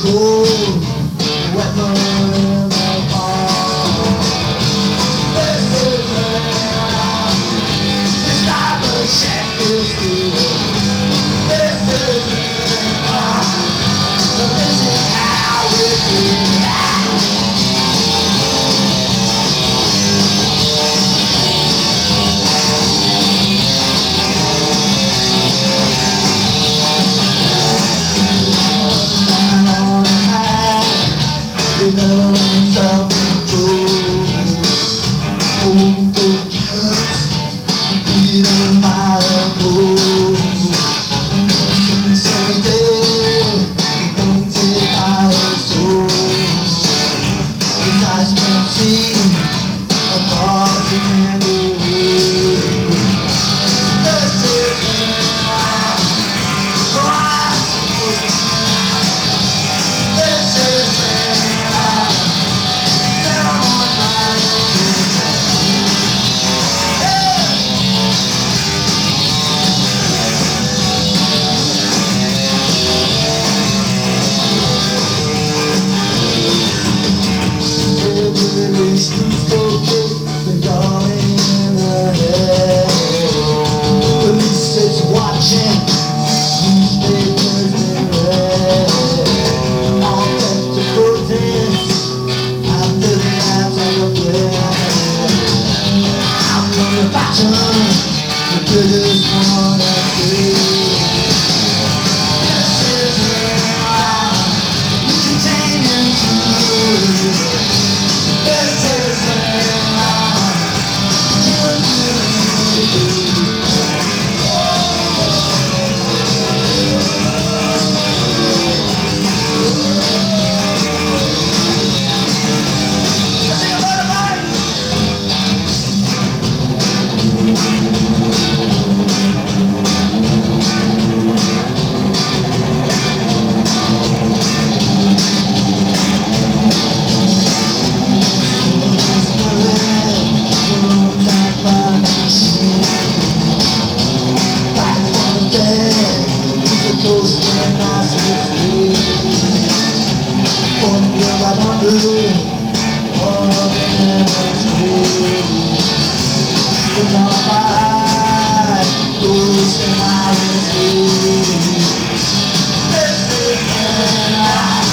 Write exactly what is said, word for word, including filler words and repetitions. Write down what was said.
cold weather in the fall. This is it. This type of shit is good. This is it. So this is how we do it. You know self-control. Hold the cuts, beat a mile gold. Every day, don't take our souls. His eyes can see across the candy way. This is it. This is it. Police is watching, newspapers they read. All kept to protest after the lives of the fled. Out from the faction, the biggest one at three. This is it. You continue to. This is it. This is